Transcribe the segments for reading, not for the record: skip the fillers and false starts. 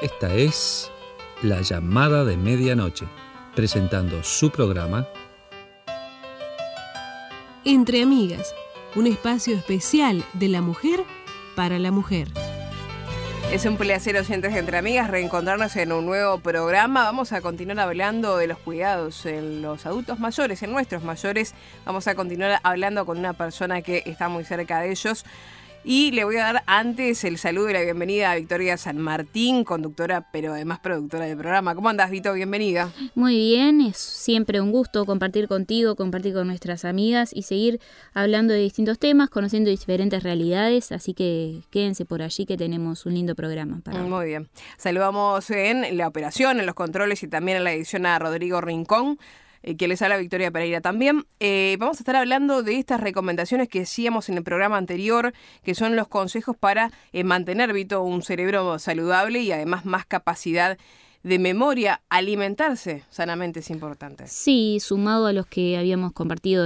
Esta es La Llamada de Medianoche, presentando su programa Entre Amigas, un espacio especial de la mujer para la mujer. Es un placer, oyentes de Entre Amigas, reencontrarnos en un nuevo programa. Vamos a continuar hablando de los cuidados en los adultos mayores, en nuestros mayores. Vamos a continuar hablando con una persona que está muy cerca de ellos. Y le voy a dar antes el saludo y la bienvenida a Victoria San Martín, conductora, pero además productora del programa. ¿Cómo andás, Vito? Bienvenida. Muy bien, es siempre un gusto compartir contigo, compartir con nuestras amigas y seguir hablando de distintos temas, conociendo diferentes realidades, así que quédense por allí que tenemos un lindo programa para hoy. Muy bien. Saludamos en la operación, en los controles y también en la edición a Rodrigo Rincón, que les habla Victoria Pereira también. Vamos a estar hablando de estas recomendaciones que hacíamos en el programa anterior, que son los consejos para mantener, Vito, un cerebro saludable y además más capacidad de memoria. Alimentarse sanamente es importante. Sí, sumado a los que habíamos compartido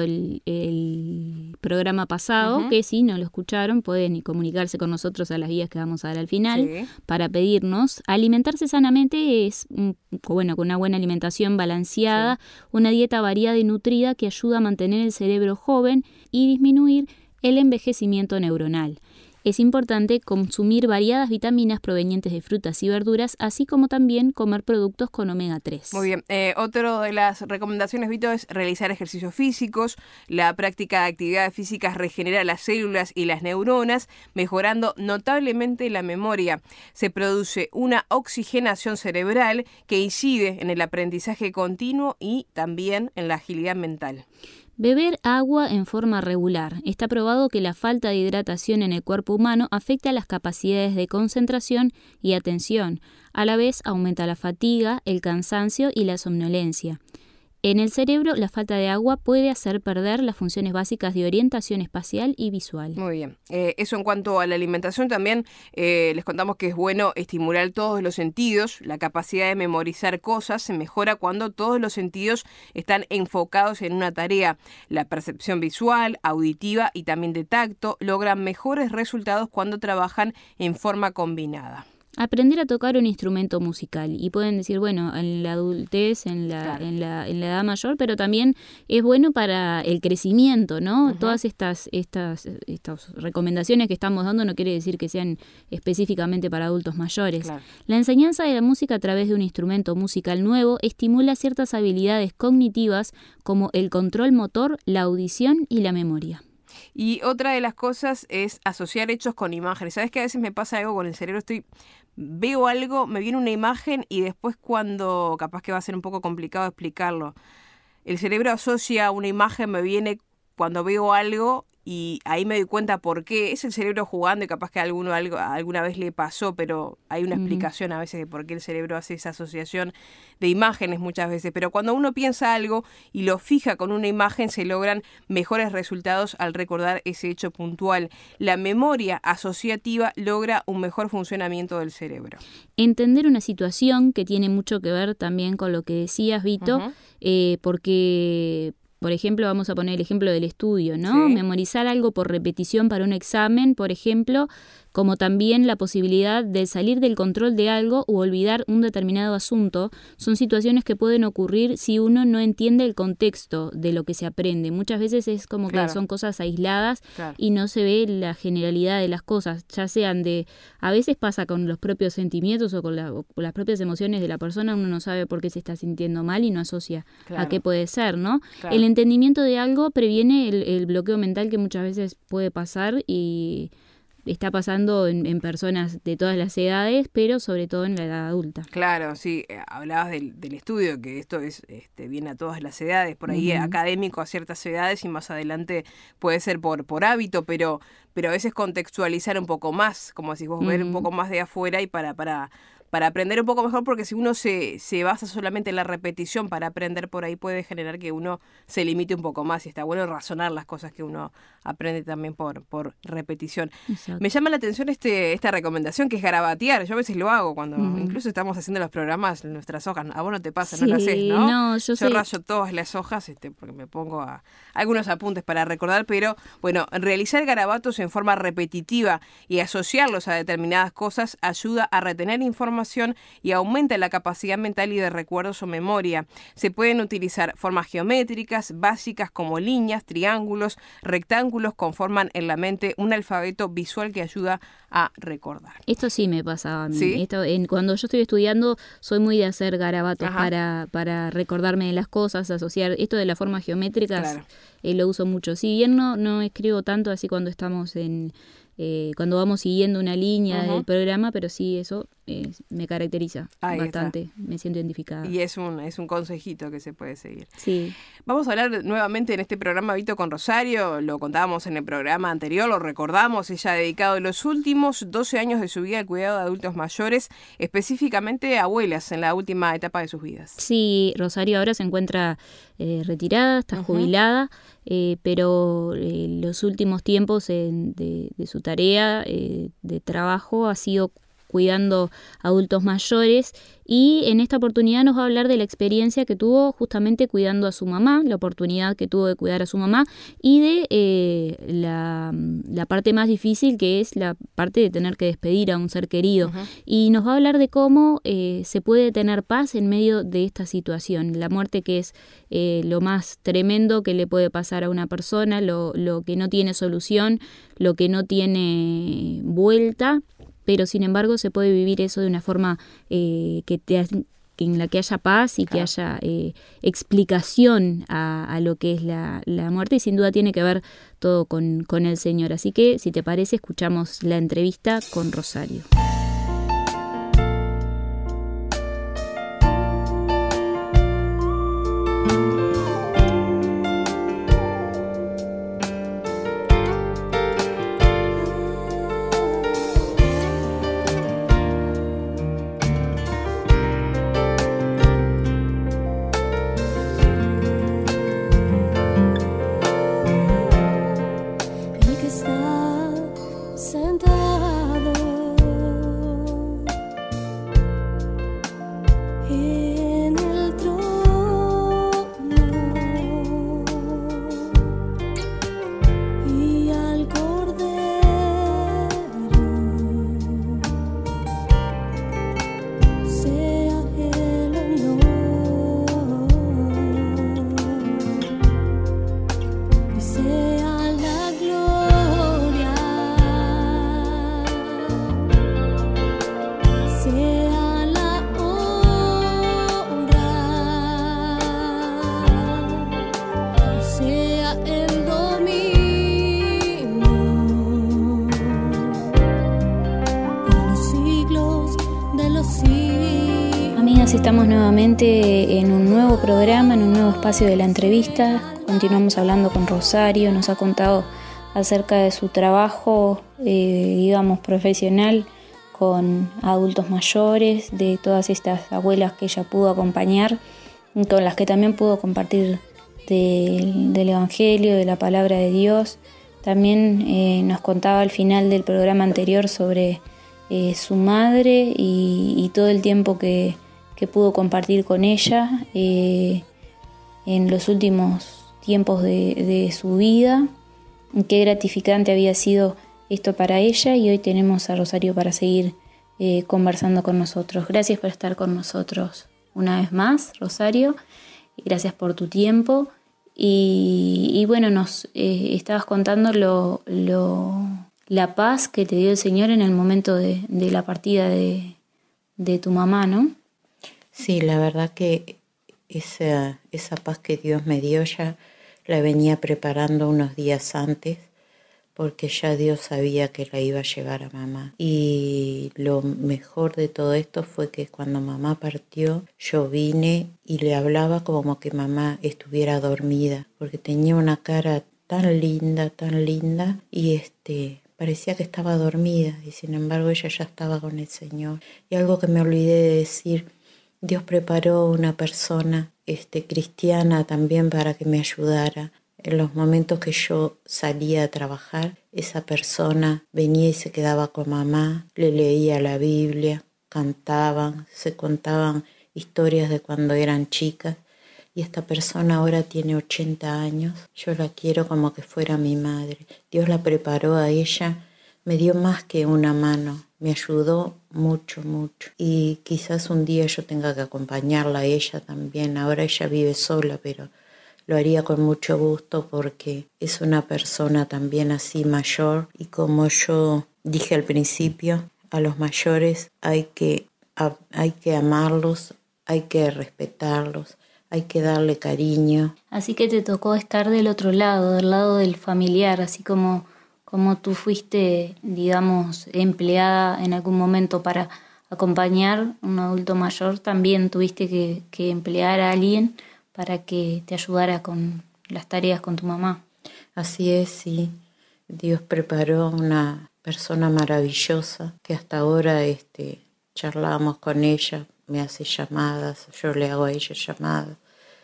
el programa pasado, que si no lo escucharon pueden comunicarse con nosotros a las vías que vamos a dar al final para pedirnos. Alimentarse sanamente es, con una buena alimentación balanceada, una dieta variada y nutrida que ayuda a mantener el cerebro joven y disminuir el envejecimiento neuronal. Es importante consumir variadas vitaminas provenientes de frutas y verduras, así como también comer productos con omega 3. Muy bien. Otro de las recomendaciones, Vito, es realizar ejercicios físicos. La práctica de actividades físicas regenera las células y las neuronas, mejorando notablemente la memoria. Se produce una oxigenación cerebral que incide en el aprendizaje continuo y también en la agilidad mental. Beber agua en forma regular. Está probado que la falta de hidratación en el cuerpo humano afecta las capacidades de concentración y atención. A la vez aumenta la fatiga, el cansancio y la somnolencia. En el cerebro, la falta de agua puede hacer perder las funciones básicas de orientación espacial y visual. Muy bien. Eso en cuanto a la alimentación también, les contamos que es bueno estimular todos los sentidos. La capacidad de memorizar cosas se mejora cuando todos los sentidos están enfocados en una tarea. La percepción visual, auditiva y también de tacto logran mejores resultados cuando trabajan en forma combinada. Aprender a tocar un instrumento musical. Y pueden decir, bueno, en la adultez, en la edad mayor, pero también es bueno para el crecimiento, ¿no? Todas estas recomendaciones que estamos dando no quiere decir que sean específicamente para adultos mayores. Claro. La enseñanza de la música a través de un instrumento musical nuevo estimula ciertas habilidades cognitivas como el control motor, la audición y la memoria. Y otra de las cosas es asociar hechos con imágenes. ¿Sabes que a veces me pasa algo con el cerebro? Veo algo, me viene una imagen y después cuando, capaz que va a ser un poco complicado explicarlo, el cerebro asocia una imagen, me viene cuando veo algo y ahí me doy cuenta por qué. Es el cerebro jugando y capaz que alguna vez le pasó, pero hay una explicación a veces de por qué el cerebro hace esa asociación de imágenes muchas veces. Pero cuando uno piensa algo y lo fija con una imagen, se logran mejores resultados al recordar ese hecho puntual. La memoria asociativa logra un mejor funcionamiento del cerebro. Entender una situación que tiene mucho que ver también con lo que decías, Vito, porque... Por ejemplo, vamos a poner el ejemplo del estudio, ¿no? Sí. Memorizar algo por repetición para un examen, por ejemplo, como también la posibilidad de salir del control de algo u olvidar un determinado asunto, son situaciones que pueden ocurrir si uno no entiende el contexto de lo que se aprende. Muchas veces es como que son cosas aisladas y no se ve la generalidad de las cosas, ya sean a veces pasa con los propios sentimientos o con las propias emociones de la persona, uno no sabe por qué se está sintiendo mal y no asocia a qué puede ser, ¿no? Claro. El entendimiento de algo previene el bloqueo mental que muchas veces puede pasar y está pasando en personas de todas las edades, pero sobre todo en la edad adulta. Claro, sí, hablabas del estudio, que esto es viene a todas las edades, por ahí académico a ciertas edades y más adelante puede ser por hábito, pero a veces contextualizar un poco más, como decís vos, ver un poco más de afuera y para aprender un poco mejor, porque si uno se basa solamente en la repetición para aprender, por ahí puede generar que uno se limite un poco más y está bueno razonar las cosas que uno aprende también por repetición. Exacto. Me llama la atención esta recomendación que es garabatear. Yo a veces lo hago cuando incluso estamos haciendo los programas en nuestras hojas. A vos no te pasa, no lo haces, ¿no? No, yo rayo todas las hojas porque me pongo algunos apuntes para recordar, pero bueno, realizar garabatos en forma repetitiva y asociarlos a determinadas cosas ayuda a retener información información y aumenta la capacidad mental y de recuerdos o memoria. Se pueden utilizar formas geométricas básicas como líneas, triángulos, rectángulos, conforman en la mente un alfabeto visual que ayuda a recordar. Esto sí me pasaba a mí. ¿Sí? Cuando yo estoy estudiando, soy muy de hacer garabatos para recordarme de las cosas, asociar. Esto de las formas geométricas, claro, lo uso mucho. Si bien no escribo tanto así cuando estamos cuando vamos siguiendo una línea del programa, pero sí, eso me caracteriza bastante. Está. Me siento identificada. Y es un consejito que se puede seguir. Sí. Vamos a hablar nuevamente en este programa, Vito, con Rosario. Lo contábamos en el programa anterior, lo recordamos. Ella ha dedicado los últimos 12 años de su vida al cuidado de adultos mayores, específicamente abuelas, en la última etapa de sus vidas. Sí, Rosario ahora se encuentra retirada, está jubilada, pero los últimos tiempos de su tarea de trabajo ha sido cuidando adultos mayores, y en esta oportunidad nos va a hablar de la experiencia que tuvo justamente cuidando a su mamá, la oportunidad que tuvo de cuidar a su mamá, y de la parte más difícil, que es la parte de tener que despedir a un ser querido. Y nos va a hablar de cómo se puede tener paz en medio de esta situación. La muerte, que es lo más tremendo que le puede pasar a una persona, lo que no tiene solución, lo que no tiene vuelta, pero sin embargo se puede vivir eso de una forma en la que haya paz y que haya explicación a lo que es la muerte, y sin duda tiene que ver todo con el Señor. Así que, si te parece, escuchamos la entrevista con Rosario. Estamos nuevamente en un nuevo programa, en un nuevo espacio de la entrevista. Continuamos hablando con Rosario. Nos ha contado acerca de su trabajo, profesional con adultos mayores, de todas estas abuelas que ella pudo acompañar, con las que también pudo compartir del Evangelio, de la palabra de Dios. También nos contaba al final del programa anterior sobre su madre y todo el tiempo que pudo compartir con ella en los últimos tiempos de su vida. Qué gratificante había sido esto para ella, y hoy tenemos a Rosario para seguir conversando con nosotros. Gracias por estar con nosotros una vez más, Rosario, y gracias por tu tiempo. Y bueno, nos estabas contando la paz que te dio el Señor en el momento de la partida de tu mamá, ¿no? Sí, la verdad que esa paz que Dios me dio ya la venía preparando unos días antes, porque ya Dios sabía que la iba a llevar a mamá. Y lo mejor de todo esto fue que cuando mamá partió, yo vine y le hablaba como que mamá estuviera dormida, porque tenía una cara tan linda, y parecía que estaba dormida, y sin embargo ella ya estaba con el Señor. Y algo que me olvidé de decir: Dios preparó una persona cristiana también para que me ayudara. En los momentos que yo salía a trabajar, esa persona venía y se quedaba con mamá, le leía la Biblia, cantaban, se contaban historias de cuando eran chicas. Y esta persona ahora tiene 80 años. Yo la quiero como que fuera mi madre. Dios la preparó a ella, me dio más que una mano, me ayudó mucho, mucho. Y quizás un día yo tenga que acompañarla a ella también. Ahora ella vive sola, pero lo haría con mucho gusto porque es una persona también así mayor. Y como yo dije al principio, a los mayores hay que amarlos, hay que respetarlos, hay que darle cariño. Así que te tocó estar del otro lado, del lado del familiar, así como tú fuiste, digamos, empleada en algún momento para acompañar a un adulto mayor, también tuviste que emplear a alguien para que te ayudara con las tareas con tu mamá. Así es, sí. Dios preparó una persona maravillosa que hasta ahora charlamos con ella, me hace llamadas, yo le hago a ella llamadas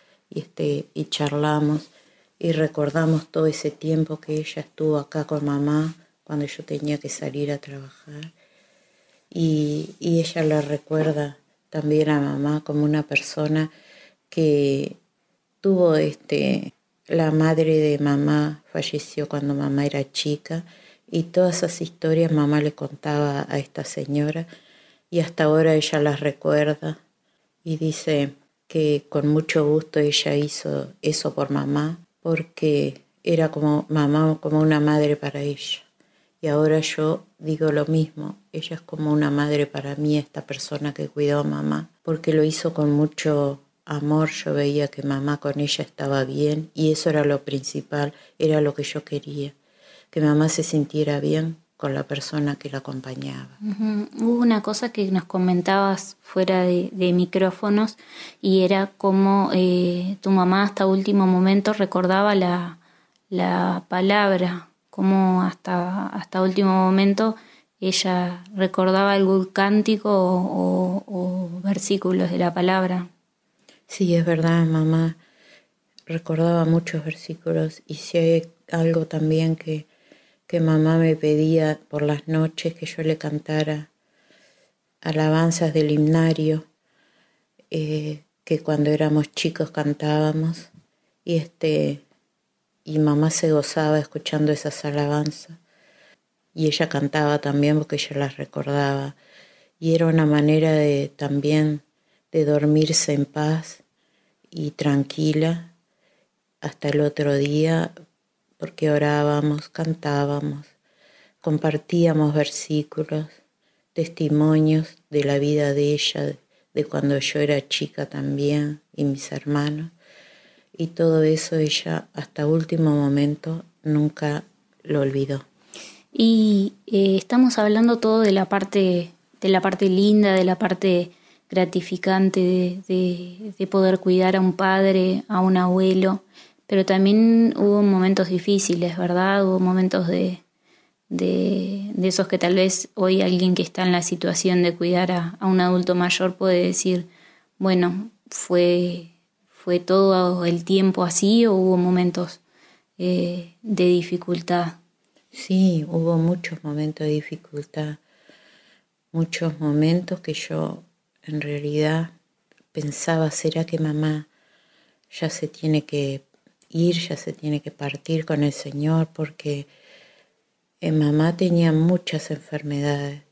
y charlamos. Y recordamos todo ese tiempo que ella estuvo acá con mamá cuando yo tenía que salir a trabajar. Y ella la recuerda también a mamá como una persona que tuvo la madre de mamá falleció cuando mamá era chica y todas esas historias mamá le contaba a esta señora y hasta ahora ella las recuerda y dice que con mucho gusto ella hizo eso por mamá, porque era como mamá, como una madre para ella. Y ahora yo digo lo mismo, ella es como una madre para mí, esta persona que cuidó a mamá, porque lo hizo con mucho amor. Yo veía que mamá con ella estaba bien y eso era lo principal, era lo que yo quería, que mamá se sintiera bien con la persona que la acompañaba. Hubo una cosa que nos comentabas fuera de micrófonos y era cómo tu mamá hasta último momento recordaba la palabra, cómo hasta último momento ella recordaba algún cántico o versículos de la palabra. Sí, es verdad, mamá recordaba muchos versículos y si hay algo también que mamá me pedía por las noches que yo le cantara alabanzas del himnario que cuando éramos chicos cantábamos y mamá se gozaba escuchando esas alabanzas y ella cantaba también porque ella las recordaba y era una manera también de dormirse en paz y tranquila hasta el otro día, porque orábamos, cantábamos, compartíamos versículos, testimonios de la vida de ella, de cuando yo era chica también, y mis hermanos. Y todo eso ella hasta último momento nunca lo olvidó. Y estamos hablando todo de la parte linda, de la parte gratificante de poder cuidar a un padre, a un abuelo, pero también hubo momentos difíciles, ¿verdad? Hubo momentos de esos que tal vez hoy alguien que está en la situación de cuidar a un adulto mayor puede decir, bueno, ¿fue todo el tiempo así o hubo momentos de dificultad? Sí, hubo muchos momentos de dificultad, muchos momentos que yo en realidad pensaba, ¿será que mamá ya se tiene que ir, ya se tiene que partir con el Señor? Porque mamá tenía muchas enfermedades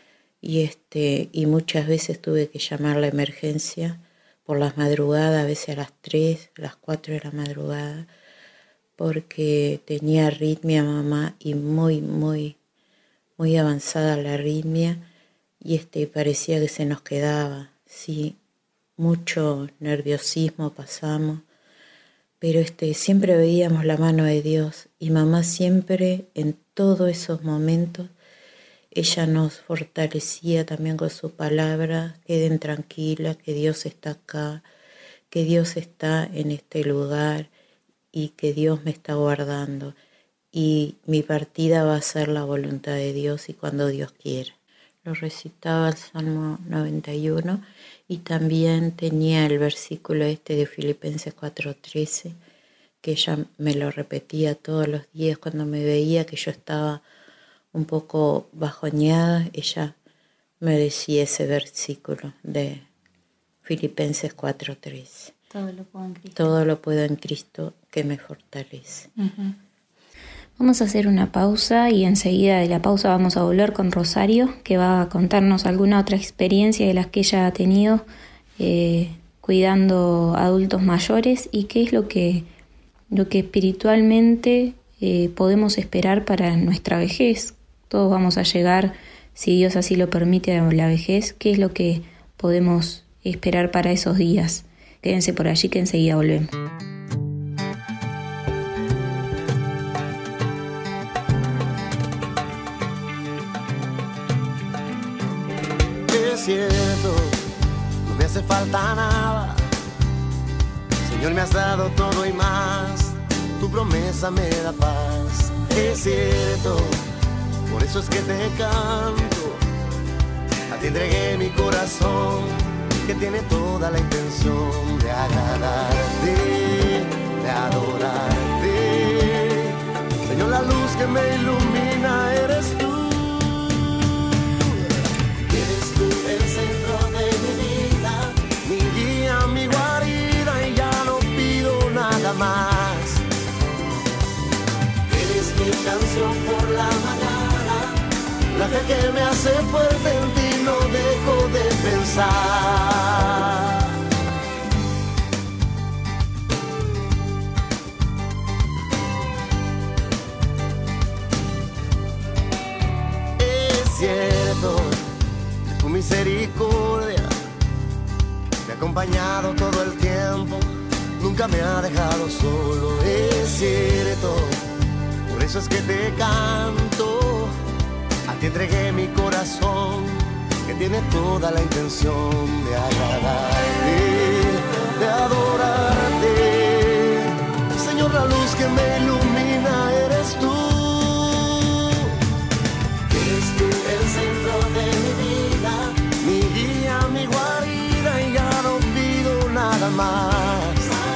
y muchas veces tuve que llamar a la emergencia por las madrugadas, a veces a las 3, a las 4 de la madrugada, porque tenía arritmia mamá y muy, muy, muy avanzada la arritmia y parecía que se nos quedaba, sí, mucho nerviosismo pasamos, pero siempre veíamos la mano de Dios y mamá siempre en todos esos momentos ella nos fortalecía también con su palabra, queden tranquilas, que Dios está acá, que Dios está en este lugar y que Dios me está guardando y mi partida va a ser la voluntad de Dios y cuando Dios quiera. Lo recitaba el Salmo 91 y también tenía el versículo de Filipenses 4:13 que ella me lo repetía todos los días cuando me veía que yo estaba un poco bajoneada, ella me decía ese versículo de Filipenses 4:13. Todo lo puedo en Cristo. Todo lo puedo en Cristo que me fortalece. Uh-huh. Vamos a hacer una pausa y enseguida de la pausa vamos a volver con Rosario, que va a contarnos alguna otra experiencia de las que ella ha tenido cuidando adultos mayores y qué es lo que espiritualmente podemos esperar para nuestra vejez. Todos vamos a llegar, si Dios así lo permite, a la vejez. ¿Qué es lo que podemos esperar para esos días? Quédense por allí que enseguida volvemos. Es cierto, no me hace falta nada. Señor, me has dado todo y más. Tu promesa me da paz. Es cierto, por eso es que te canto. A ti entregué mi corazón, que tiene toda la intención de agradarte, de adorarte. Señor, la luz que me ilumina eres tú. Eres tú el centro de mi vida, mi guía, mi guarida, y ya no pido nada más. Eres mi canción por la mañana, la fe que me hace fuerte, en ti no dejo de pensar. Es cierto, tu misericordia me ha acompañado todo el tiempo, nunca me ha dejado solo. Es cierto, por eso es que te canto. A ti entregué mi corazón, que tiene toda la intención de agradarte, de adorarte. Señor, la luz que me ilumina eres tú. Eres tú el centro de mi vida, mi guía, mi guarida, y ya no pido nada más.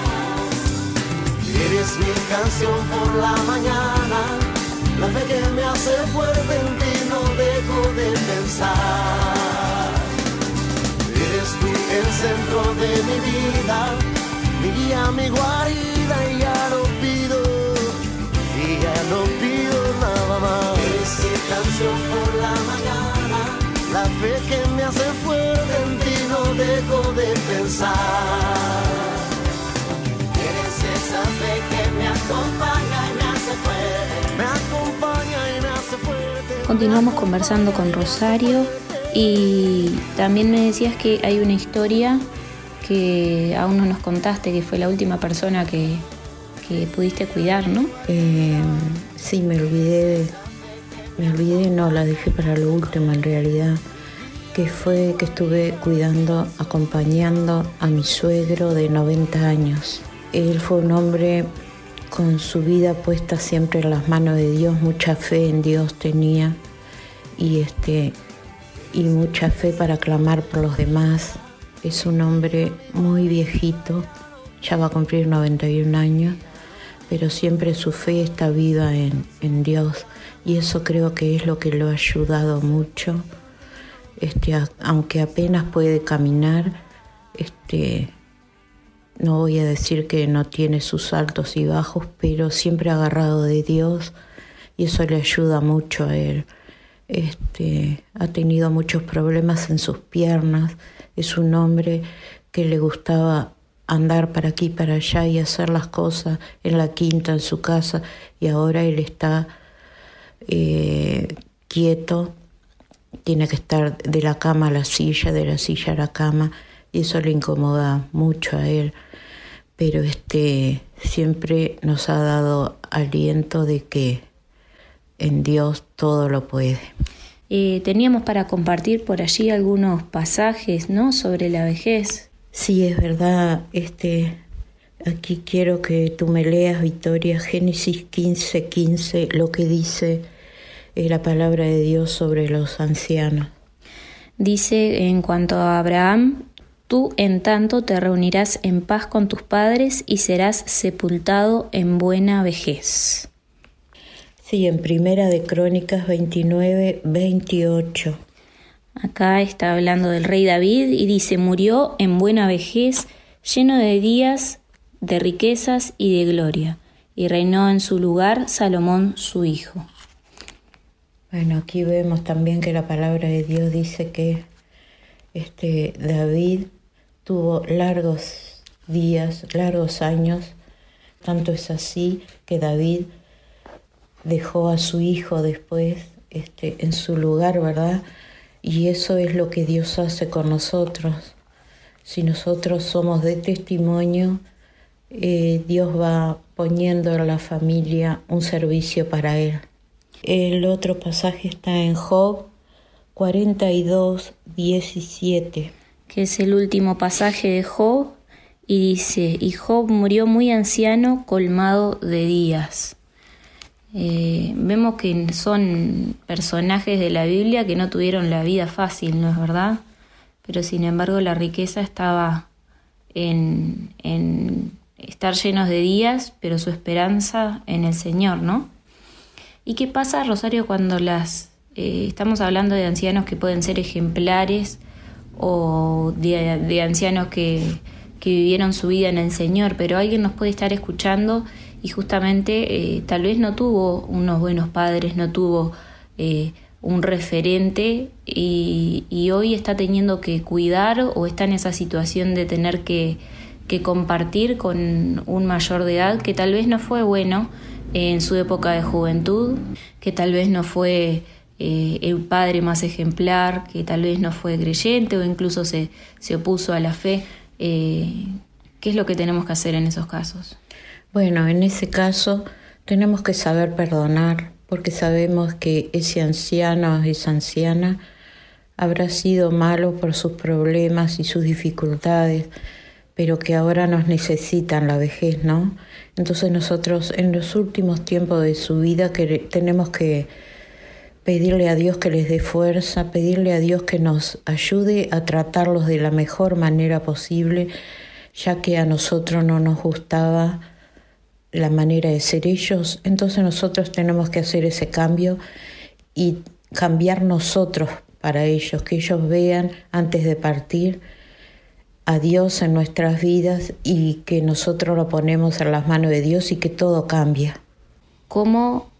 Eres mi canción por la mañana, la fe que me hace fuerte, en ti no dejo de pensar. Eres tú el centro de mi vida, mi guía, mi guarida, y ya no pido nada más. Eres mi canción por la mañana, la fe que me hace fuerte, en ti no dejo de pensar. Eres esa fe que me acompaña y me hace fuerte. Me acompaña y me hace fuerte. Continuamos conversando con Rosario y también me decías que hay una historia que aún no nos contaste, que fue la última persona que pudiste cuidar, ¿no? Sí, me olvidé, no, la dejé para lo último en realidad, que fue que estuve cuidando, acompañando a mi suegro de 90 años. Él fue un hombre con su vida puesta siempre en las manos de Dios, mucha fe en Dios tenía y mucha fe para clamar por los demás. Es un hombre muy viejito, ya va a cumplir 91 años, pero siempre su fe está viva en Dios y eso creo que es lo que lo ha ayudado mucho. Aunque apenas puede caminar, no voy a decir que no tiene sus altos y bajos, pero siempre agarrado de Dios y eso le ayuda mucho a él. Ha tenido muchos problemas en sus piernas, es un hombre que le gustaba andar para aquí y para allá y hacer las cosas en la quinta, en su casa, y ahora él está quieto, tiene que estar de la cama a la silla, de la silla a la cama, y eso le incomoda mucho a él. Pero siempre nos ha dado aliento de que en Dios todo lo puede. Teníamos para compartir por allí algunos pasajes, ¿no?, sobre la vejez. Sí, es verdad. Aquí quiero que tú me leas, Victoria, Génesis 15:15, lo que dice la palabra de Dios sobre los ancianos. Dice, en cuanto a Abraham, tú en tanto te reunirás en paz con tus padres y serás sepultado en buena vejez. Sí, en Primera de Crónicas 29:28. Acá está hablando del rey David y dice, murió en buena vejez, lleno de días, de riquezas y de gloria. y reinó en su lugar Salomón su hijo. Bueno, aquí vemos también que la palabra de Dios dice que David tuvo largos días, largos años. Tanto es así que David dejó a su hijo después en su lugar, ¿verdad? Y eso es lo que Dios hace con nosotros. Si nosotros somos de testimonio, Dios va poniendo en la familia un servicio para Él. El otro pasaje está en Job 42:17. Que es el último pasaje de Job, y dice: y Job murió muy anciano, colmado de días. Vemos que son personajes de la Biblia que no tuvieron la vida fácil, ¿no es verdad? Pero sin embargo la riqueza estaba en estar llenos de días, pero su esperanza en el Señor, ¿no? ¿Y qué pasa, Rosario, cuando estamos hablando de ancianos que pueden ser ejemplares o de ancianos que vivieron su vida en el Señor, pero alguien nos puede estar escuchando y justamente tal vez no tuvo unos buenos padres, no tuvo un referente y hoy está teniendo que cuidar o está en esa situación de tener que compartir con un mayor de edad que tal vez no fue bueno en su época de juventud, que tal vez no fue el padre más ejemplar, que tal vez no fue creyente o incluso se opuso a la fe. ¿Qué es lo que tenemos que hacer en esos casos? Bueno, en ese caso tenemos que saber perdonar, porque sabemos que ese anciano, esa anciana, habrá sido malo por sus problemas y sus dificultades, pero que ahora nos necesitan la vejez, ¿no? Entonces nosotros en los últimos tiempos de su vida tenemos que pedirle a Dios que les dé fuerza, pedirle a Dios que nos ayude a tratarlos de la mejor manera posible, ya que a nosotros no nos gustaba la manera de ser ellos. Entonces nosotros tenemos que hacer ese cambio y cambiar nosotros para ellos, que ellos vean antes de partir a Dios en nuestras vidas y que nosotros lo ponemos en las manos de Dios y que todo cambia. ¿Cómo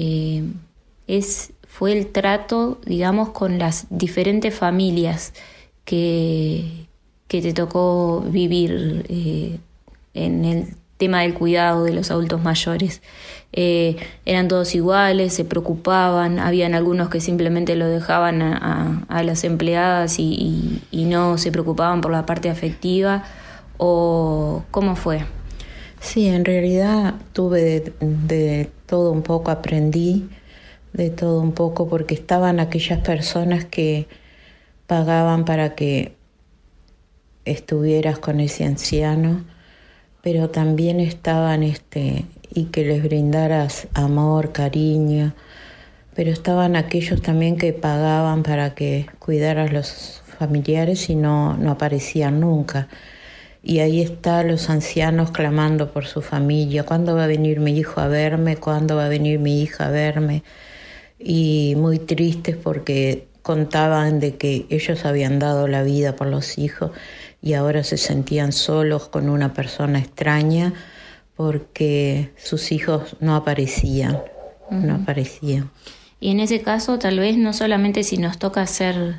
fue el trato, digamos, con las diferentes familias que te tocó vivir en el tema del cuidado de los adultos mayores? ¿Eran todos iguales? ¿Se preocupaban? ¿Habían algunos que simplemente lo dejaban a las empleadas y no se preocupaban por la parte afectiva? ¿O cómo fue? Sí, en realidad tuve de todo un poco, aprendí de todo un poco, porque estaban aquellas personas que pagaban para que estuvieras con ese anciano, pero también estaban y que les brindaras amor, cariño, pero estaban aquellos también que pagaban para que cuidaras los familiares y no aparecían nunca. Y ahí están los ancianos clamando por su familia: ¿cuándo va a venir mi hijo a verme? ¿Cuándo va a venir mi hija a verme? Y muy tristes porque contaban de que ellos habían dado la vida por los hijos y ahora se sentían solos con una persona extraña porque sus hijos no aparecían, no aparecían. Y en ese caso tal vez no solamente si nos toca hacer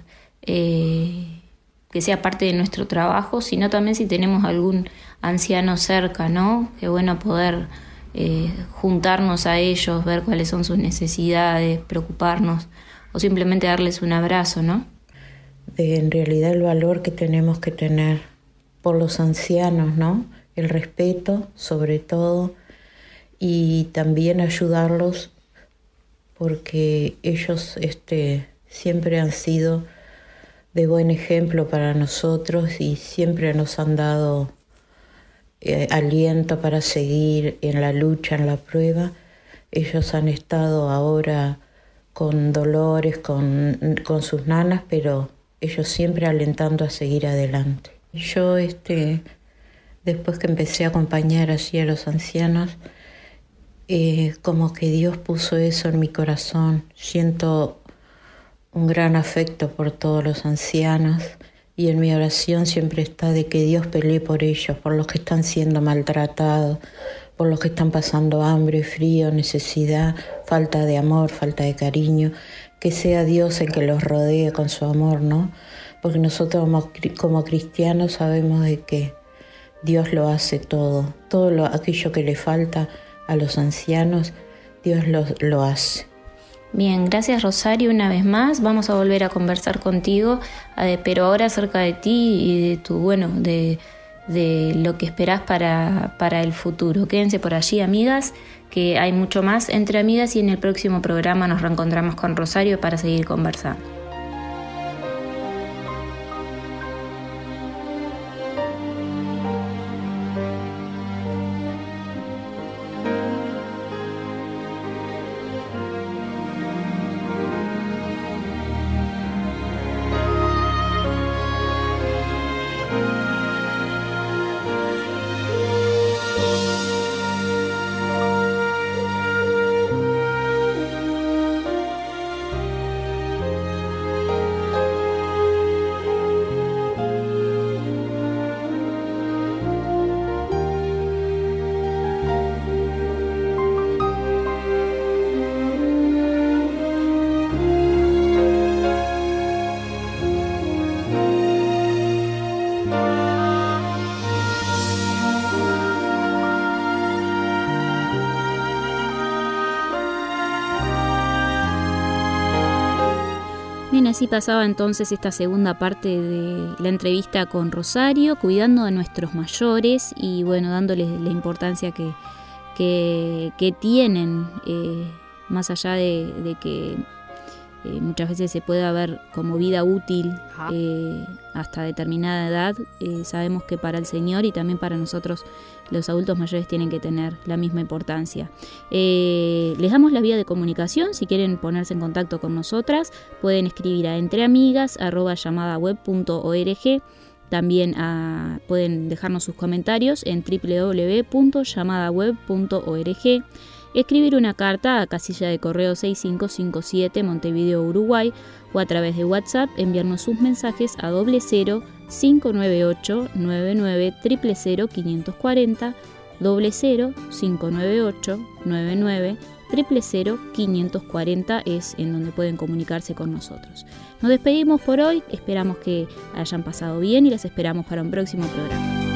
que sea parte de nuestro trabajo, sino también si tenemos algún anciano cerca, ¿no? Qué bueno poder juntarnos a ellos, ver cuáles son sus necesidades, preocuparnos o simplemente darles un abrazo, ¿no? En realidad el valor que tenemos que tener por los ancianos, ¿no? El respeto sobre todo, y también ayudarlos porque ellos siempre han sido de buen ejemplo para nosotros y siempre nos han dado aliento para seguir en la lucha, en la prueba. Ellos han estado ahora con dolores, con sus nanas, pero ellos siempre alentando a seguir adelante. Yo después que empecé a acompañar así a los ancianos, como que Dios puso eso en mi corazón. Siento un gran afecto por todos los ancianos y en mi oración siempre está de que Dios pelee por ellos, por los que están siendo maltratados, por los que están pasando hambre, frío, necesidad, falta de amor, falta de cariño, que sea Dios el que los rodee con su amor, ¿no? Porque nosotros como cristianos sabemos de que Dios lo hace todo aquello que le falta a los ancianos, Dios lo hace. Bien, gracias Rosario una vez más. Vamos a volver a conversar contigo, pero ahora acerca de ti y de tu, de lo que esperás para el futuro. Quédense por allí, amigas, que hay mucho más entre amigas y en el próximo programa nos reencontramos con Rosario para seguir conversando. Bien, así pasaba entonces esta segunda parte de la entrevista con Rosario, cuidando de nuestros mayores y dándoles la importancia que tienen, más allá de que muchas veces se puede ver como vida útil hasta determinada edad. Sabemos que para el Señor y también para nosotros los adultos mayores tienen que tener la misma importancia. Les damos la vía de comunicación. Si quieren ponerse en contacto con nosotras, pueden escribir a entreamigas@llamadaweb.org. También pueden dejarnos sus comentarios en www.llamadaweb.org. Escribir una carta a casilla de correo 6557 Montevideo, Uruguay, o a través de WhatsApp enviarnos sus mensajes a 00 598 99 000 540, 00 598 99 000 540 es en donde pueden comunicarse con nosotros. Nos despedimos por hoy, esperamos que hayan pasado bien y las esperamos para un próximo programa.